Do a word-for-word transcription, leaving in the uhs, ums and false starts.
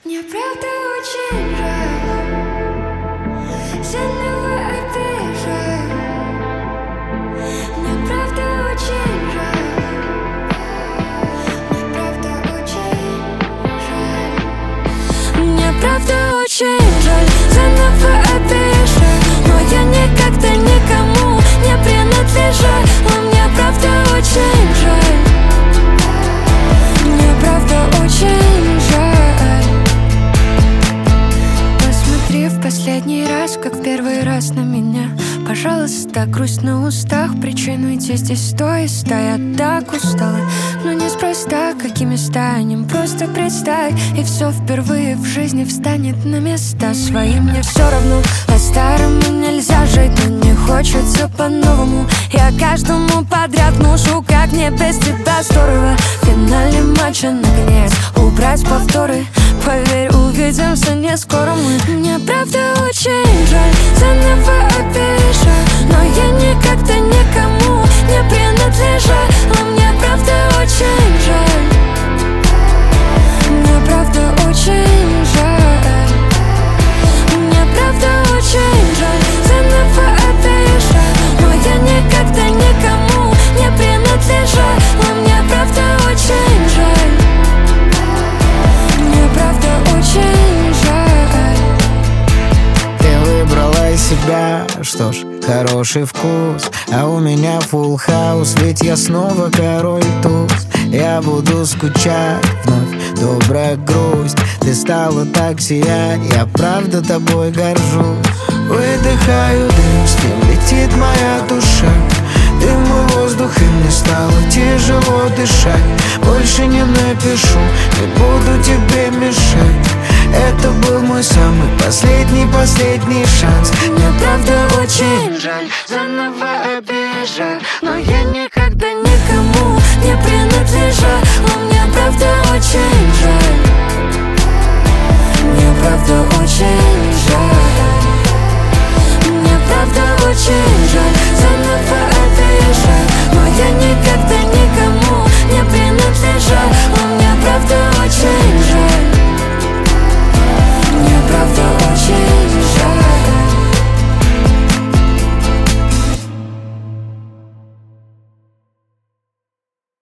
Мне правда очень жаль, заново обижаю. Мне правда очень жаль, мне правда очень жаль. Мне правда очень жаль, заново обижаю. Но я никогда никому не принадлежу. Но мне правда очень жаль, мне правда очень жаль. Посмотри в последний раз, как в первый раз на меня. Пожалуйста, грусть на устах, причину идти здесь стой. Я так устала, но неспроста. Какими станем, просто представь. И все впервые в жизни встанет на места свои. Мне все равно, по-старому нельзя жить, но не хочется по-новому. Я каждому подряд внушу, как мне без тебя здорово. В финале матча наконец убрать повторы. Поверь, увидимся не скоро мы. Мне правда очень жаль, заново обижаю. Но я никогда никому не принадлежу. Но мне правда очень жаль, мне правда очень жаль. Мне правда очень жаль, заново обижаю. Но я никогда никому не принадлежу. Но мне правда очень жаль, мне правда очень жаль. Ты выбрала из себя, что ж, хороший вкус. А у меня фулл хаус, ведь я снова король туз. Я буду скучать вновь, добрая грусть. Ты стала так сиять, я правда тобой горжусь. Выдыхаю дым, с ним летит моя душа. Дым и воздух, и мне стало тяжело дышать. Больше не напишу, не буду тебе мешать. Это был мой самый последний, последний шанс. Мне правда очень жаль, заново обижаю. Но я не